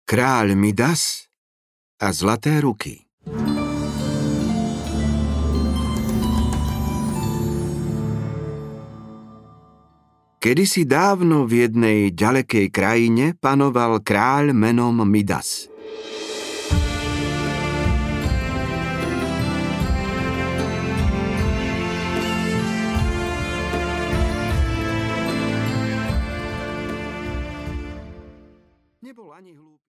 Kráľ Midas a zlaté ruky. Kedysi dávno v jednej ďalekej krajine panoval kráľ menom Midas. Nebol ani hlúpy.